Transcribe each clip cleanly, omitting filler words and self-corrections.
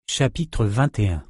Chapitre 21.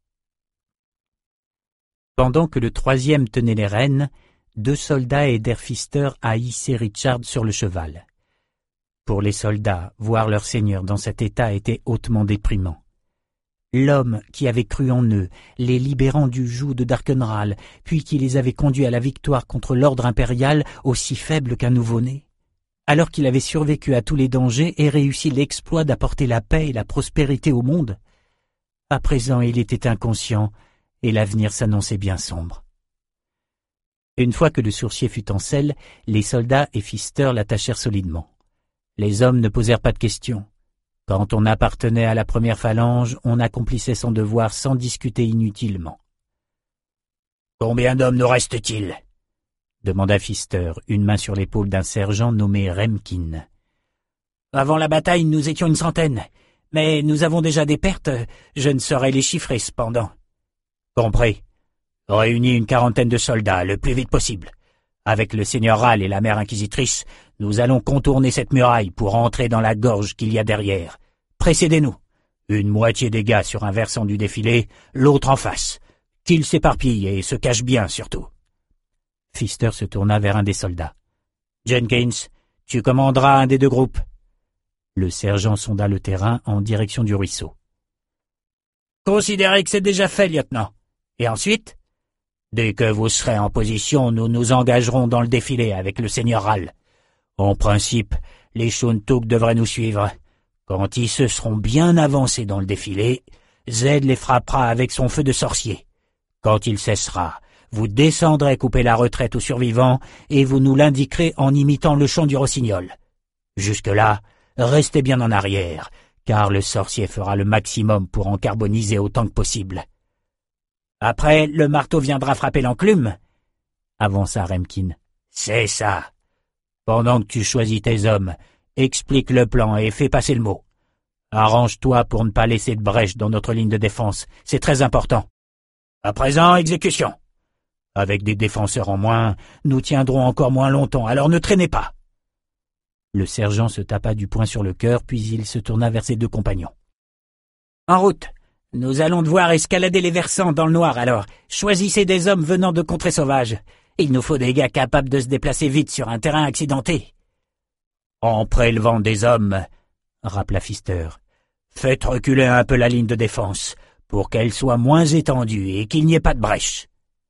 Pendant que le troisième tenait les rênes, 2 soldats aidèrent Pfister à hisser Richard sur le cheval. Pour les soldats, voir leur seigneur dans cet état était hautement déprimant. L'homme qui avait cru en eux, les libérant du joug de Darkenral, puis qui les avait conduits à la victoire contre l'ordre impérial aussi faible qu'un nouveau-né, alors qu'il avait survécu à tous les dangers et réussi l'exploit d'apporter la paix et la prospérité au monde. À présent, il était inconscient, et l'avenir s'annonçait bien sombre. Une fois que le sourcier fut en selle, les soldats et Pfister l'attachèrent solidement. Les hommes ne posèrent pas de questions. Quand on appartenait à la première phalange, on accomplissait son devoir sans discuter inutilement. « Combien d'hommes nous reste-t-il » demanda Pfister, une main sur l'épaule d'un sergent nommé Remkin. « Avant la bataille, nous étions une centaine, mais nous avons déjà des pertes, je ne saurais les chiffrer cependant. »« Compris. Réunis une quarantaine de soldats, le plus vite possible. Avec le seigneur Ral et la mère inquisitrice, nous allons contourner cette muraille pour entrer dans la gorge qu'il y a derrière. Précédez-nous. Une moitié des gars sur un versant du défilé, l'autre en face. Qu'ils s'éparpillent et se cachent bien surtout. » Pfister se tourna vers un des soldats. « Jenkins, tu commanderas un des 2 groupes. » Le sergent sonda le terrain en direction du ruisseau. « Considérez que c'est déjà fait, lieutenant. Et ensuite ? » « Dès que vous serez en position, nous nous engagerons dans le défilé avec le seigneur Ral. En principe, les Shuntuk devraient nous suivre. Quand ils se seront bien avancés dans le défilé, Zed les frappera avec son feu de sorcier. Quand il cessera, vous descendrez couper la retraite aux survivants et vous nous l'indiquerez en imitant le chant du rossignol. Jusque-là, restez bien en arrière, car le sorcier fera le maximum pour en carboniser autant que possible. Après, le marteau viendra frapper l'enclume, avança Remkin. C'est ça. Pendant que tu choisis tes hommes, explique le plan et fais passer le mot. Arrange-toi pour ne pas laisser de brèche dans notre ligne de défense, c'est très important. À présent, exécution. Avec des défenseurs en moins, nous tiendrons encore moins longtemps, alors ne traînez pas. Le sergent se tapa du poing sur le cœur, puis il se tourna vers ses 2 compagnons. En route. Nous allons devoir escalader les versants dans le noir, alors choisissez des hommes venant de contrées sauvages. Il nous faut des gars capables de se déplacer vite sur un terrain accidenté. En prélevant des hommes, rappela Pfister, faites reculer un peu la ligne de défense, pour qu'elle soit moins étendue et qu'il n'y ait pas de brèche.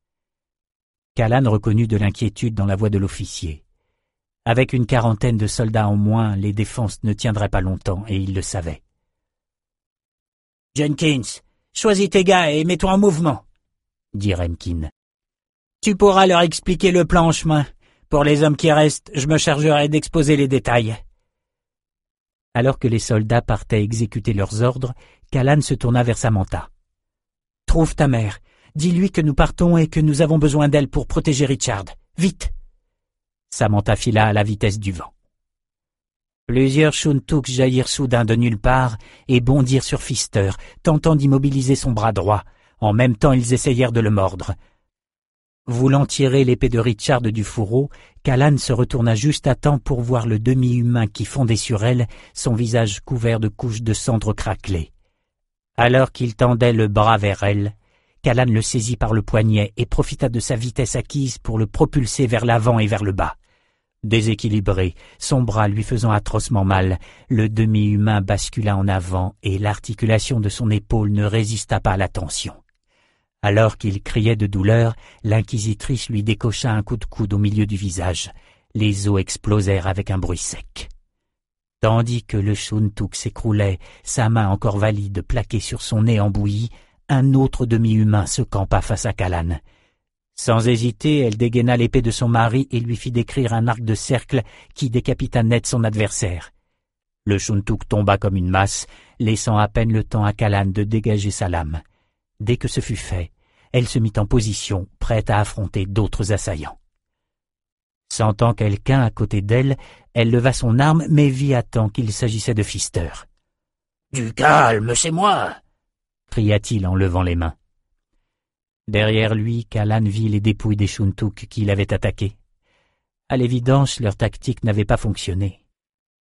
Callan reconnut de l'inquiétude dans la voix de l'officier. Avec une quarantaine de soldats en moins, les défenses ne tiendraient pas longtemps, et il le savait. « Jenkins, choisis tes gars et mets-toi en mouvement, » dit Remkin. « Tu pourras leur expliquer le plan en chemin. Pour les hommes qui restent, je me chargerai d'exposer les détails. » Alors que les soldats partaient exécuter leurs ordres, Callan se tourna vers Samantha. « Trouve ta mère. Dis-lui que nous partons et que nous avons besoin d'elle pour protéger Richard. Vite !» Samantha fila à la vitesse du vent. Plusieurs Shuntuk jaillirent soudain de nulle part et bondirent sur Pfister, tentant d'immobiliser son bras droit. En même temps, ils essayèrent de le mordre. Voulant tirer l'épée de Richard du fourreau, Callan se retourna juste à temps pour voir le demi-humain qui fondait sur elle, son visage couvert de couches de cendres craquelées. Alors qu'il tendait le bras vers elle, Callan le saisit par le poignet et profita de sa vitesse acquise pour le propulser vers l'avant et vers le bas. Déséquilibré, son bras lui faisant atrocement mal, le demi-humain bascula en avant et l'articulation de son épaule ne résista pas à la tension. Alors qu'il criait de douleur, l'inquisitrice lui décocha un coup de coude au milieu du visage. Les os explosèrent avec un bruit sec. Tandis que le Shuntuk s'écroulait, sa main encore valide plaquée sur son nez embouilli, un autre demi-humain se campa face à Callan. Sans hésiter, elle dégaina l'épée de son mari et lui fit décrire un arc de cercle qui décapita net son adversaire. Le Shuntuk tomba comme une masse, laissant à peine le temps à Callan de dégager sa lame. Dès que ce fut fait, elle se mit en position, prête à affronter d'autres assaillants. Sentant quelqu'un à côté d'elle, elle leva son arme mais vit à temps qu'il s'agissait de Pfister. « Du calme, c'est moi !» cria-t-il en levant les mains. Derrière lui, Callan vit les dépouilles des Shuntuk qui l'avaient attaqué. À l'évidence, leur tactique n'avait pas fonctionné.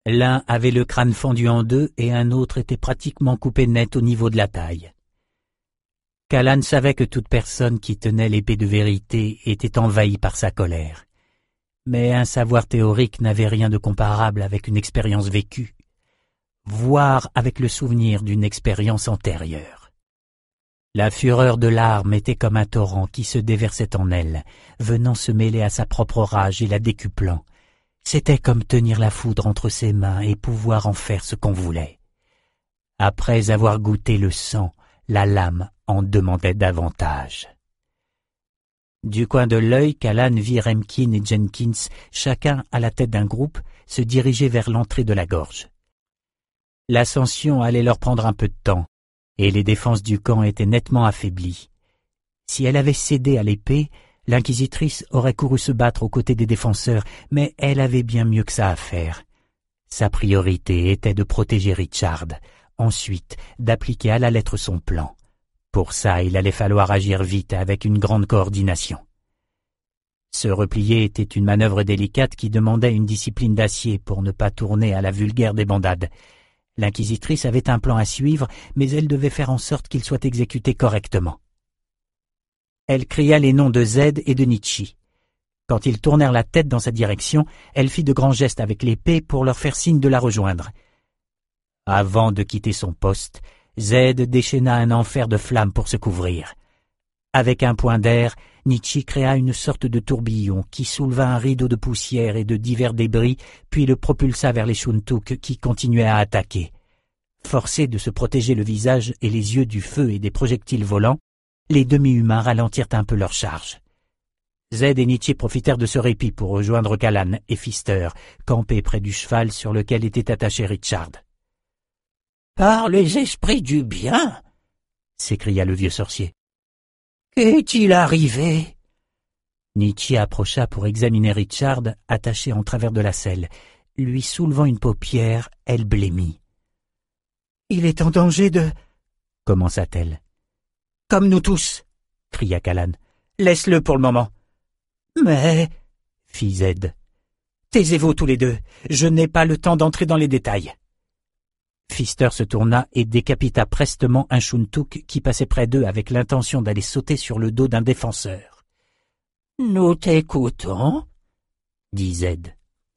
L'un avait le crâne fendu en deux et un autre était pratiquement coupé net au niveau de la taille. Callan savait que toute personne qui tenait l'épée de vérité était envahie par sa colère. Mais un savoir théorique n'avait rien de comparable avec une expérience vécue, voire avec le souvenir d'une expérience antérieure. La fureur de l'arme était comme un torrent qui se déversait en elle, venant se mêler à sa propre rage et la décuplant. C'était comme tenir la foudre entre ses mains et pouvoir en faire ce qu'on voulait. Après avoir goûté le sang, la lame en demandait davantage. Du coin de l'œil, Callan vit Remkin et Jenkins, chacun à la tête d'un groupe, se diriger vers l'entrée de la gorge. L'ascension allait leur prendre un peu de temps, et les défenses du camp étaient nettement affaiblies. Si elle avait cédé à l'épée, l'inquisitrice aurait couru se battre aux côtés des défenseurs, mais elle avait bien mieux que ça à faire. Sa priorité était de protéger Richard, ensuite d'appliquer à la lettre son plan. Pour ça, il allait falloir agir vite avec une grande coordination. Se replier était une manœuvre délicate qui demandait une discipline d'acier pour ne pas tourner à la vulgaire débandade. L'inquisitrice avait un plan à suivre, mais elle devait faire en sorte qu'il soit exécuté correctement. Elle cria les noms de Zed et de Nietzsche. Quand ils tournèrent la tête dans sa direction, elle fit de grands gestes avec l'épée pour leur faire signe de la rejoindre. Avant de quitter son poste, Zed déchaîna un enfer de flammes pour se couvrir. Avec un point d'air, Nietzsche créa une sorte de tourbillon qui souleva un rideau de poussière et de divers débris, puis le propulsa vers les Shuntuk qui continuaient à attaquer. Forcés de se protéger le visage et les yeux du feu et des projectiles volants, les demi-humains ralentirent un peu leur charge. Zed et Nietzsche profitèrent de ce répit pour rejoindre Callan et Pfister, campés près du cheval sur lequel était attaché Richard. « Par les esprits du bien !» s'écria le vieux sorcier. « Qu'est-il arrivé ?» Nietzsche approcha pour examiner Richard, attaché en travers de la selle. Lui soulevant une paupière, elle blêmit. « Il est en danger de... » commença-t-elle. « Comme nous tous !» cria Callan. « Laisse-le pour le moment. »« Mais... » fit Zed. « Taisez-vous tous les deux, je n'ai pas le temps d'entrer dans les détails. » Pfister se tourna et décapita prestement un Shuntuk qui passait près d'eux avec l'intention d'aller sauter sur le dos d'un défenseur. « Nous t'écoutons » dit Zed.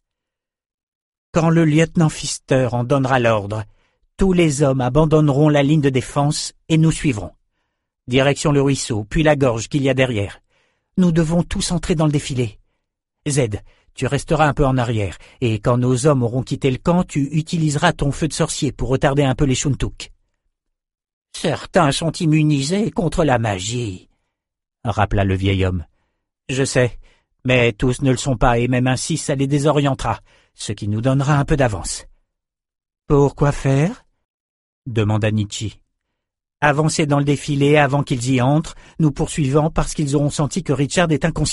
« Quand le lieutenant Pfister en donnera l'ordre, tous les hommes abandonneront la ligne de défense et nous suivrons. Direction le ruisseau, puis la gorge qu'il y a derrière. Nous devons tous entrer dans le défilé. Zed, tu resteras un peu en arrière, et quand nos hommes auront quitté le camp, tu utiliseras ton feu de sorcier pour retarder un peu les Shuntuk. « Certains sont immunisés contre la magie, » rappela le vieil homme. « Je sais, mais tous ne le sont pas, et même ainsi ça les désorientera, ce qui nous donnera un peu d'avance. »« Pourquoi faire ?» demanda Nietzsche. « Avancer dans le défilé avant qu'ils y entrent, nous poursuivant parce qu'ils auront senti que Richard est inconscient. »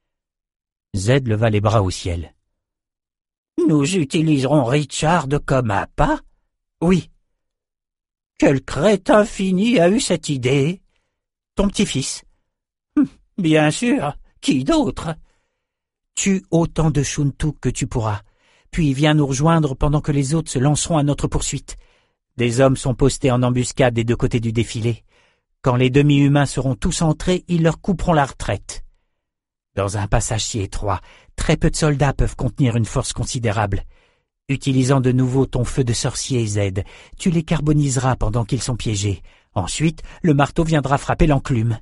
Zed leva les bras au ciel. « Nous utiliserons Richard comme appât ? » ?»« Oui. »« Quel crétin fini a eu cette idée ? » ?»« Ton petit-fils. »« Bien sûr. Qui d'autre ? » ?»« Tue autant de Shuntuk que tu pourras, puis viens nous rejoindre pendant que les autres se lanceront à notre poursuite. Des hommes sont postés en embuscade des deux côtés du défilé. Quand les demi-humains seront tous entrés, ils leur couperont la retraite. Dans un passage si étroit, très peu de soldats peuvent contenir une force considérable. Utilisant de nouveau ton feu de sorcier, Zed, tu les carboniseras pendant qu'ils sont piégés. Ensuite, le marteau viendra frapper l'enclume.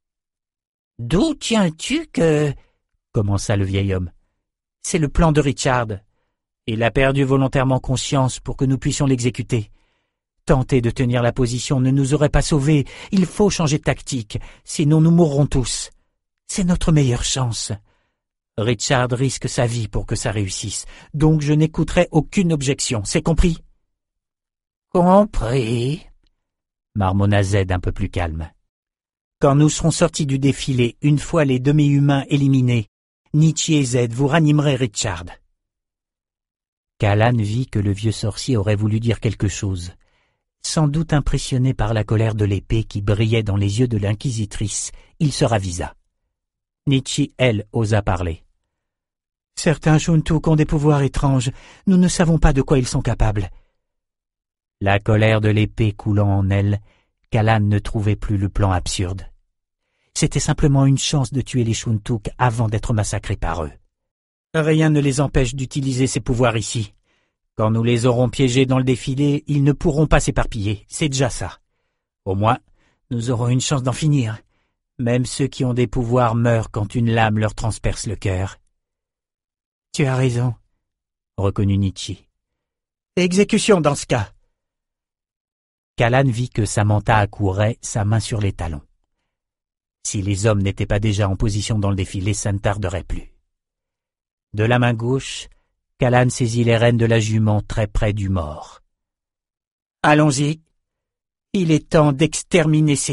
« D'où tiens-tu que... » commença le vieil homme. « C'est le plan de Richard. Il a perdu volontairement conscience pour que nous puissions l'exécuter. Tenter de tenir la position ne nous aurait pas sauvés. Il faut changer de tactique, sinon nous mourrons tous. C'est notre meilleure chance. Richard risque sa vie pour que ça réussisse, donc je n'écouterai aucune objection, c'est compris ? » »« Compris, » marmonna Zed un peu plus calme. « Quand nous serons sortis du défilé, une fois les demi-humains éliminés, Nietzsche et Zed vous ranimerez Richard. » Callan vit que le vieux sorcier aurait voulu dire quelque chose. Sans doute impressionné par la colère de l'épée qui brillait dans les yeux de l'inquisitrice, il se ravisa. Nietzsche, elle, osa parler. « Certains Shuntuk ont des pouvoirs étranges. Nous ne savons pas de quoi ils sont capables. La colère de l'épée coulant en elle, Kalan ne trouvait plus le plan absurde. C'était simplement une chance de tuer les Shuntuk avant d'être massacrés par eux. Rien ne les empêche d'utiliser ces pouvoirs ici. Quand nous les aurons piégés dans le défilé, ils ne pourront pas s'éparpiller. C'est déjà ça. Au moins, nous aurons une chance d'en finir. Même ceux qui ont des pouvoirs meurent quand une lame leur transperce le cœur. Tu as raison, reconnut Nietzsche. Exécution dans ce cas. Kalan vit que Samantha accourait, sa main sur les talons. Si les hommes n'étaient pas déjà en position dans le défilé, ça ne tarderait plus. De la main gauche, Kalan saisit les rênes de la jument très près du mort. « Allons-y. Il est temps d'exterminer ces chiens. »